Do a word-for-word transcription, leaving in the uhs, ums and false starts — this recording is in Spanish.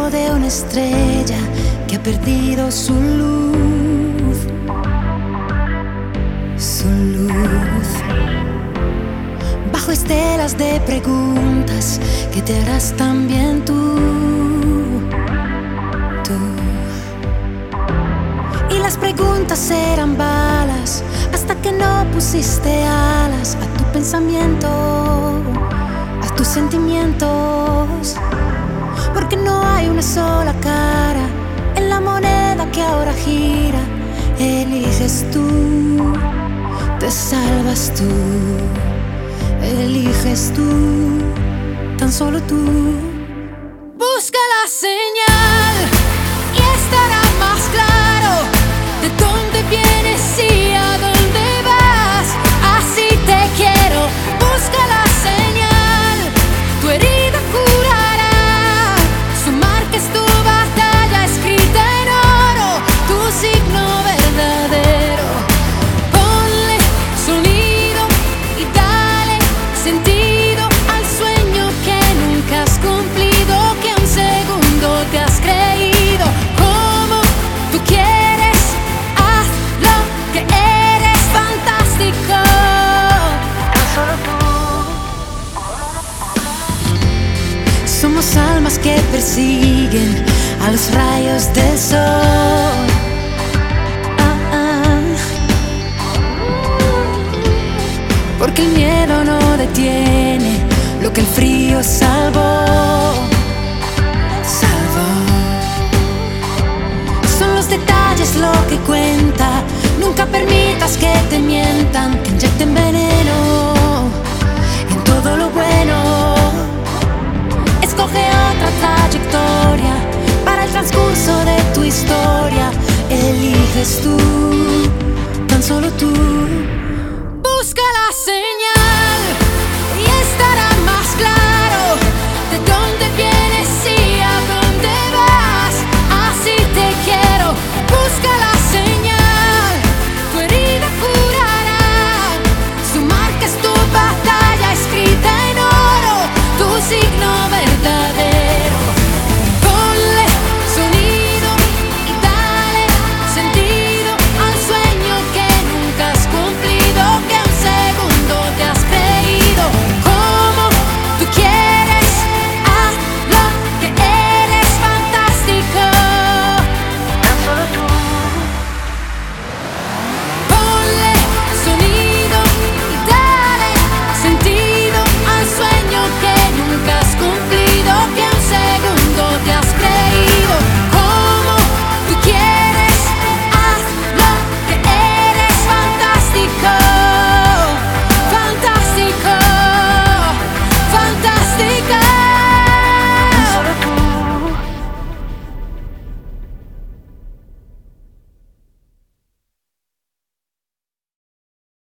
fuego de una estrella que ha perdido su luz, su luz. Bajo estelas de preguntas que te harás también tú, tú. Y las preguntas eran balas hasta que no pusiste alas a tu pensamiento, a tus sentimientos. Porque no hay una sola cara en la moneda que ahora gira. Eliges tú, te salvas tú, eliges tú, tan solo tú. Busca la señal y estará más claro de dónde vienes y a dónde vas. Así te quiero. Busca la señal, tu herida curará. Su marca es tu batalla escrita en oro, tu signo verdadero. Ponle sonido y dale sentido al sueño que nunca has cumplido, que un segundo te has creído. Como tú quieres, haz lo que eres fantástico, tan solo tú. Somos almas que persiguen a los rayos del sol. Ah, ah. Porque el miedo no detiene lo que el frío salvó, salvó. Son los detalles lo que cuenta. Nunca permitas que te mientan, que inyecten veneno en todo lo bueno. Escoge otra trayectoria para el transcurso de tu historia.